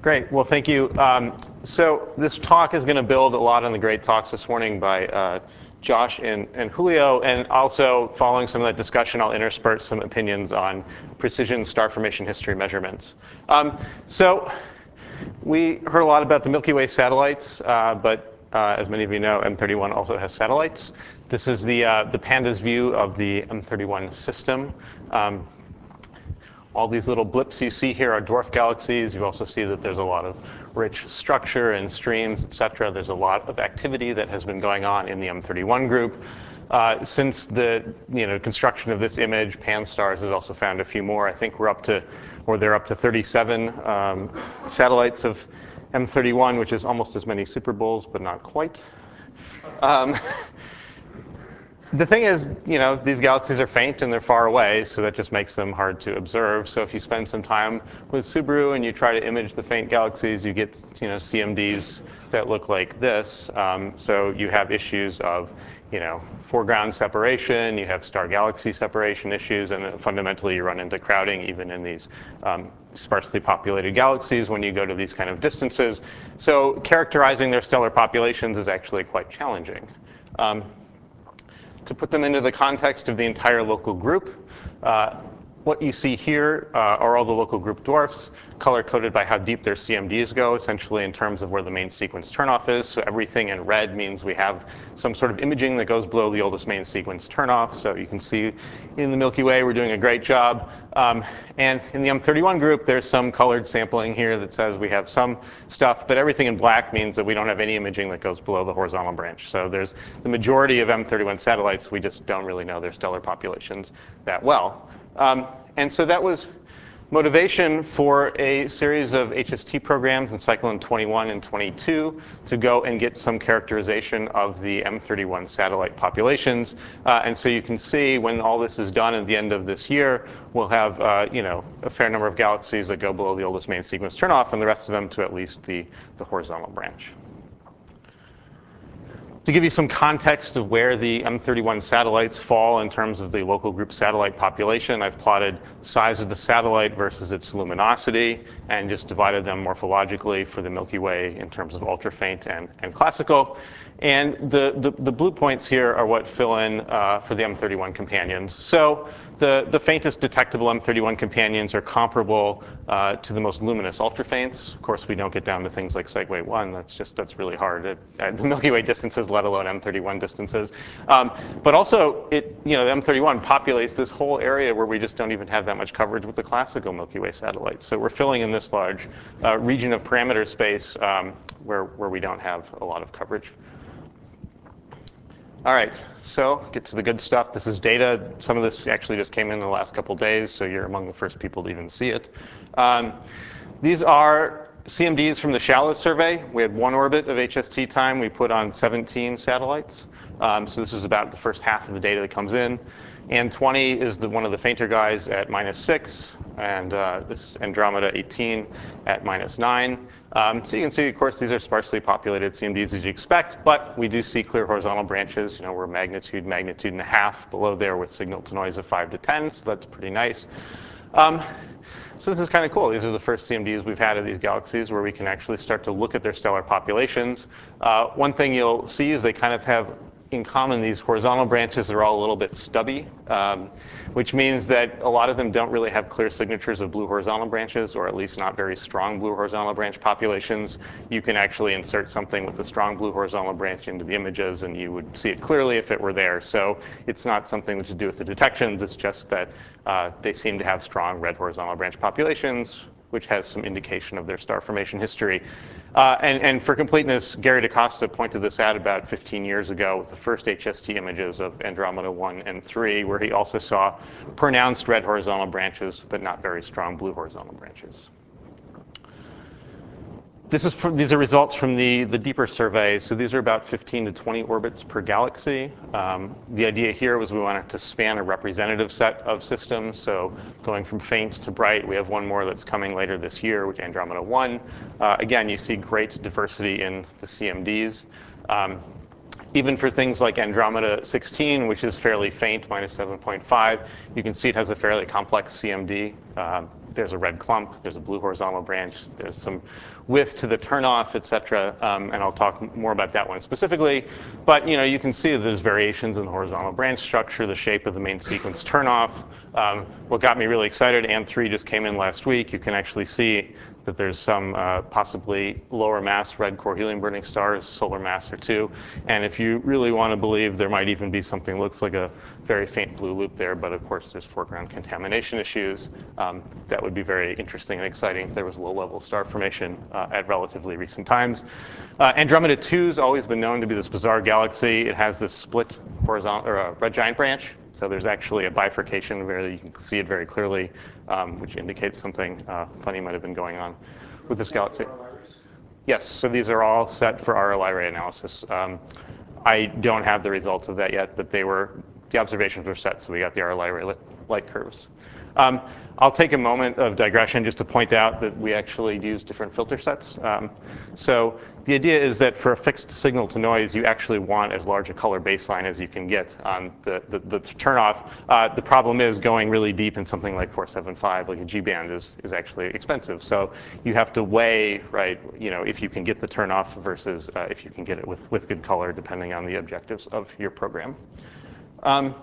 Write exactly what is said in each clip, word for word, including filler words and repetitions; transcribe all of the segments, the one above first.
Great. Well, thank you. Um, so this talk is going to build a lot on the great talks this morning by uh, Josh and, and Julio. And also, following some of that discussion, I'll intersperse some opinions on precision star formation history measurements. Um, so we heard a lot about the Milky Way satellites, uh, but uh, as many of you know, M thirty-one also has satellites. This is the, uh, the pandas view of the M thirty-one system. Um, All these little blips you see here are dwarf galaxies. You also see that there's a lot of rich structure and streams, et cetera. There's a lot of activity that has been going on in the M thirty-one group. Uh, since the you know, construction of this image, Pan-STARRS has also found a few more. I think we're up to, or they're up to thirty-seven um, satellites of M thirty-one, which is almost as many Super Bowls, but not quite. Um, The thing is, you know, these galaxies are faint and they're far away, so that just makes them hard to observe. So if you spend some time with Subaru and you try to image the faint galaxies, you get, you know, C M Ds that look like this. Um, so you have issues of, you know, foreground separation, you have star-galaxy separation issues, and fundamentally you run into crowding even in these um, sparsely populated galaxies when you go to these kind of distances. So characterizing their stellar populations is actually quite challenging. Um, To put them into the context of the entire local group, uh, what you see here uh, are all the local group dwarfs, color-coded by how deep their C M Ds go, essentially in terms of where the main sequence turnoff is. So everything in red means we have some sort of imaging that goes below the oldest main sequence turnoff. So you can see in the Milky Way, we're doing a great job. Um, and in the M thirty-one group, there's some colored sampling here that says we have some stuff, but everything in black means that we don't have any imaging that goes below the horizontal branch. So there's the majority of M thirty-one satellites, we just don't really know their stellar populations that well. Um, and so that was motivation for a series of H S T programs in Cyclone twenty-one and twenty-two to go and get some characterization of the M thirty-one satellite populations. Uh, and so you can see when all this is done at the end of this year, we'll have uh, you know, a fair number of galaxies that go below the oldest main sequence turnoff, and the rest of them to at least the, the horizontal branch. To give you some context of where the M thirty-one satellites fall in terms of the local group satellite population, I've plotted size of the satellite versus its luminosity and just divided them morphologically for the Milky Way in terms of ultrafaint and, and classical. And the, the, the blue points here are what fill in uh, for the M thirty-one companions. So the, the faintest detectable M thirty-one companions are comparable uh, to the most luminous ultrafaints. Of course, we don't get down to things like Segway one. That's just, that's really hard at, at the Milky Way distances, let alone M thirty-one distances. Um, but also, it, you know, the M thirty-one populates this whole area where we just don't even have that much coverage with the classical Milky Way satellites. So we're filling in this large uh, region of parameter space um, where, where we don't have a lot of coverage. All right, so get to the good stuff. This is data. Some of this actually just came in the last couple days, so you're among the first people to even see it. Um, these are C M Ds from the shallow survey. We had one orbit of H S T time. We put on seventeen satellites. Um, so this is about the first half of the data that comes in. And twenty is the, one of the fainter guys at minus six. And uh, this is Andromeda eighteen at minus nine. Um, so you can see, of course, these are sparsely populated C M Ds as you expect. But we do see clear horizontal branches. You know, we're magnitude, magnitude and a half below there with signal to noise of five to ten. So that's pretty nice. Um, So this is kind of cool. These are the first C M Ds we've had of these galaxies where we can actually start to look at their stellar populations. Uh, one thing you'll see is they kind of have in common these horizontal branches are all a little bit stubby, um, which means that a lot of them don't really have clear signatures of blue horizontal branches, or at least not very strong blue horizontal branch populations. You can actually insert something with a strong blue horizontal branch into the images, and you would see it clearly if it were there. So it's not something to do with the detections. It's just that uh, they seem to have strong red horizontal branch populations, which has some indication of their star formation history. Uh, and, and for completeness, Gary DaCosta pointed this out about fifteen years ago with the first H S T images of Andromeda one and three, where he also saw pronounced red horizontal branches, but not very strong blue horizontal branches. This is from, these are results from the, the deeper survey. So these are about fifteen to twenty orbits per galaxy. Um, the idea here was we wanted to span a representative set of systems. So going from faint to bright, we have one more that's coming later this year, which is Andromeda one. Uh, again, you see great diversity in the C M Ds. Um, Even for things like Andromeda sixteen, which is fairly faint, minus seven point five, you can see it has a fairly complex C M D. Um, there's a red clump, there's a blue horizontal branch, there's some width to the turnoff, et cetera. Um, and I'll talk more about that one specifically. But you know, you can see that there's variations in the horizontal branch structure, the shape of the main sequence turnoff. Um, what got me really excited, A M three just came in last week. You can actually see that there's some uh, possibly lower mass red core helium burning stars, solar mass or two. And if you really want to believe, there might even be something that looks like a very faint blue loop there, but of course there's foreground contamination issues. Um, that would be very interesting and exciting if there was low-level star formation uh, at relatively recent times. Uh, Andromeda two has always been known to be this bizarre galaxy. It has this split horizontal or a red giant branch. So there's actually a bifurcation where you can see it very clearly, um, which indicates something uh, funny might have been going on with this galaxy. Yes, so these are all set for R L I ray analysis. Um, I don't have the results of that yet, but they were, the observations were set, so we got the R L I ray light curves. Um, I'll take a moment of digression just to point out that we actually use different filter sets. Um, so the idea is that for a fixed signal to noise, you actually want as large a color baseline as you can get on the, the, the turnoff. Uh, the problem is going really deep in something like four seven five, like a G band, is, is actually expensive. So you have to weigh, right, you know, if you can get the turnoff versus uh, if you can get it with, with good color, depending on the objectives of your program. Um,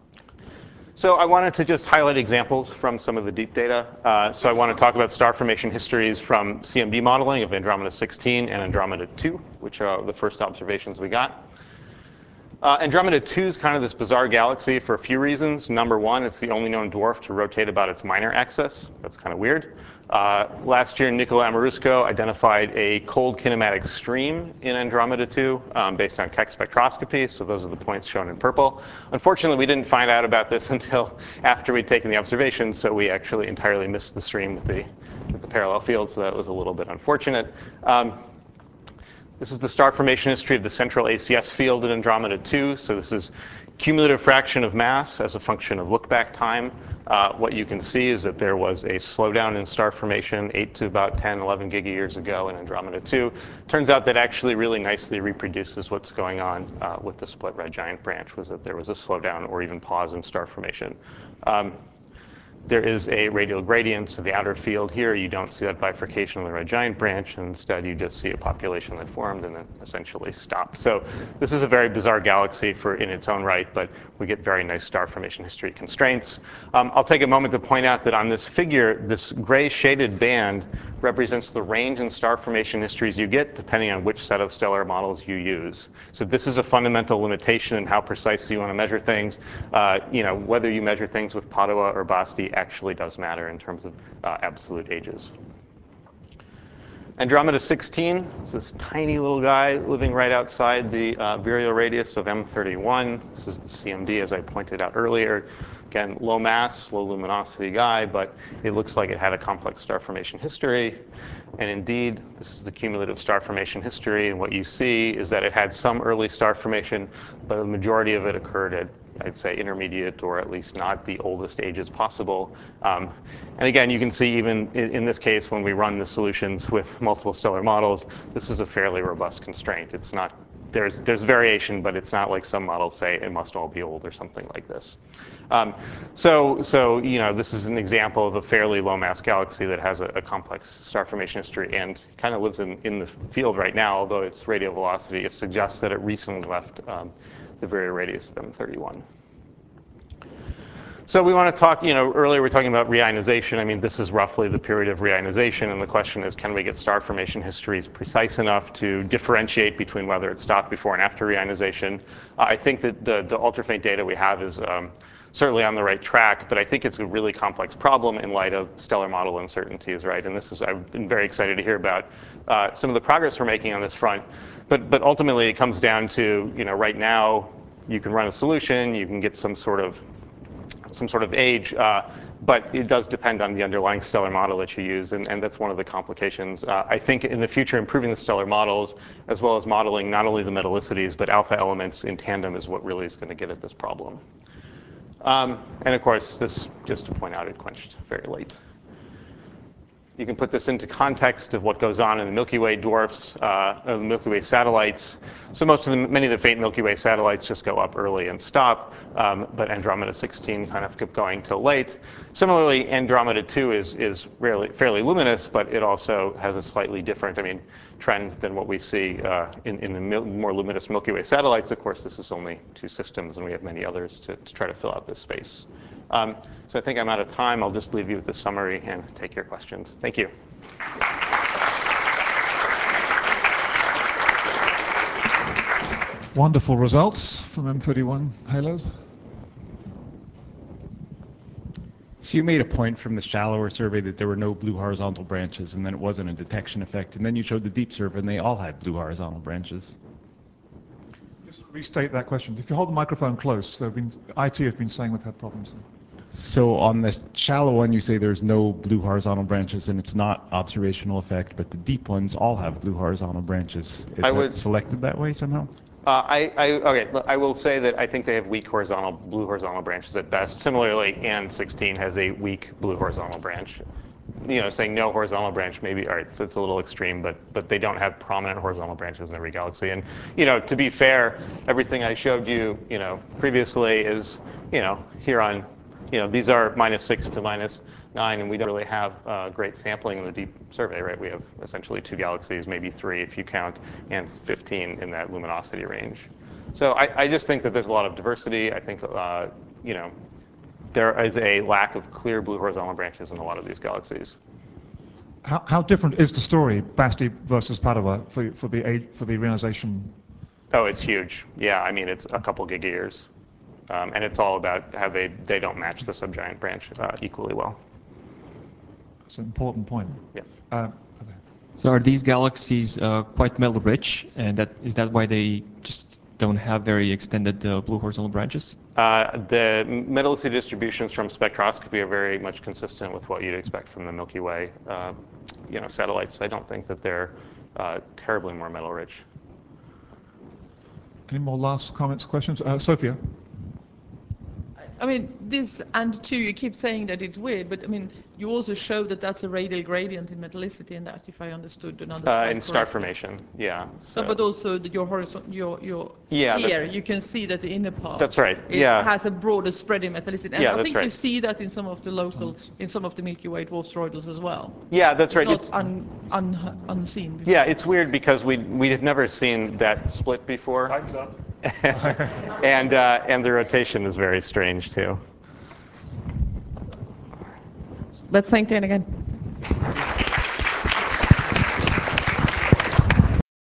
So I wanted to just highlight examples from some of the deep data. Uh, so I want to talk about star formation histories from C M D modeling of Andromeda sixteen and Andromeda two, which are the first observations we got. Uh, Andromeda two is kind of this bizarre galaxy for a few reasons. Number one, it's the only known dwarf to rotate about its minor axis. That's kind of weird. Uh, last year, Nicola Amoruso identified a cold kinematic stream in Andromeda two um, based on Keck spectroscopy. So those are the points shown in purple. Unfortunately, we didn't find out about this until after we'd taken the observations. So we actually entirely missed the stream with the, with the parallel field. So that was a little bit unfortunate. Um, This is the star formation history of the central A C S field in Andromeda two. So this is cumulative fraction of mass as a function of look-back time. Uh, what you can see is that there was a slowdown in star formation eight to about ten, eleven gigayears ago in Andromeda two. Turns out that actually really nicely reproduces what's going on uh, with the split red giant branch, was that there was a slowdown or even pause in star formation. Um, There is a radial gradient, so the outer field here, you don't see that bifurcation of the red giant branch, and instead you just see a population that formed and then essentially stopped. So this is a very bizarre galaxy for in its own right, but we get very nice star formation history constraints. Um, I'll take a moment to point out that on this figure, this gray shaded band represents the range in star formation histories you get depending on which set of stellar models you use. So this is a fundamental limitation in how precisely you want to measure things. Uh, you know, whether you measure things with Padua or Basti actually does matter in terms of uh, absolute ages. Andromeda sixteen is this tiny little guy living right outside the uh, virial radius of M thirty-one. This is the C M D, as I pointed out earlier. Again, low mass, low luminosity guy, but it looks like it had a complex star formation history. And indeed, this is the cumulative star formation history. And what you see is that it had some early star formation, but the majority of it occurred at, I'd say, intermediate or at least not the oldest ages possible. Um, and again, you can see even in, in this case, when we run the solutions with multiple stellar models, this is a fairly robust constraint. It's not, there's, there's variation, but it's not like some models say it must all be old or something like this. Um, so, so, you know, this is an example of a fairly low mass galaxy that has a, a complex star formation history and kind of lives in, in the field right now, although its radial velocity, it suggests that it recently left um, the virial radius of M thirty-one. So we want to talk, you know, earlier we were talking about reionization. I mean, this is roughly the period of reionization, and the question is, can we get star formation histories precise enough to differentiate between whether it stopped before and after reionization? Uh, I think that the, the ultrafaint data we have is um, certainly on the right track, but I think it's a really complex problem in light of stellar model uncertainties, right? And this is, I've been very excited to hear about uh, some of the progress we're making on this front. But, but ultimately, it comes down to, you know, right now, you can run a solution, you can get some sort of some sort of age, uh, but it does depend on the underlying stellar model that you use, and, and that's one of the complications. Uh, I think in the future, improving the stellar models, as well as modeling not only the metallicities, but alpha elements in tandem is what really is going to get at this problem. Um, and of course, this, just to point out, it quenched very late. you can put this into context of what goes on in the Milky Way dwarfs, uh, the Milky Way satellites. So most of the, many of the faint Milky Way satellites just go up early and stop, um, but Andromeda sixteen kind of kept going till late. Similarly, Andromeda two is, is rarely, fairly luminous, but it also has a slightly different, I mean, trend than what we see uh, in, in the mil more luminous Milky Way satellites. Of course, this is only two systems, and we have many others to, to try to fill out this space. Um, so I think I'm out of time. I'll just leave you with the summary and take your questions. Thank you. Wonderful results from M thirty-one halos. So you made a point from the shallower survey that there were no blue horizontal branches, and then it wasn't a detection effect. And then you showed the deep survey, and they all had blue horizontal branches. Just restate that question. If you hold the microphone close, there have been, I T have been saying we've had problems there. So on the shallow one, you say there's no blue horizontal branches, and it's not observational effect, but the deep ones all have blue horizontal branches. Is I that would, selected that way somehow? Uh, I, I, okay, look, I will say that I think they have weak horizontal, blue horizontal branches at best. Similarly, A N sixteen has a weak blue horizontal branch. You know, saying no horizontal branch, maybe, all right, so it's a little extreme, but but they don't have prominent horizontal branches in every galaxy. And, you know, to be fair, everything I showed you, you know, previously is, you know, here on, you know, these are minus six to minus nine, and we don't really have uh, great sampling in the deep survey, right? We have essentially two galaxies, maybe three if you count, and fifteen in that luminosity range. So I, I just think that there's a lot of diversity. I think, uh, you know, there is a lack of clear blue horizontal branches in a lot of these galaxies. How, how different is the story, Basti versus Padova, for, for the age, for the reionization? Oh, it's huge. Yeah, I mean, it's a couple gigayears. Um, and it's all about how they, they don't match the subgiant branch uh, equally well. That's an important point. Yeah. Uh, so are these galaxies uh, quite metal rich, and that is that why they just don't have very extended uh, blue horizontal branches? Uh, the metallicity distributions from spectroscopy are very much consistent with what you'd expect from the Milky Way, uh, you know, satellites. I don't think that they're uh, terribly more metal rich. Any more last comments, questions? Uh, Sophia? I mean, this and two, you keep saying that it's weird, but I mean, you also show that that's a radial gradient in metallicity, and that, if I understood another uh, slide in star correctly. formation, yeah. So. No, but also that your horizon, your your yeah, here, you can see that the inner part. That's right. Is, yeah. has a broader spread in metallicity, and yeah, I that's think right. you see that in some of the local, in some of the Milky Way dwarf toroidals as well. Yeah, that's it's right. Not it's not un, un, unseen before. Yeah, it's weird because we we have never seen that split before. Time's up. and uh, and the rotation is very strange too. Let's thank Dan again.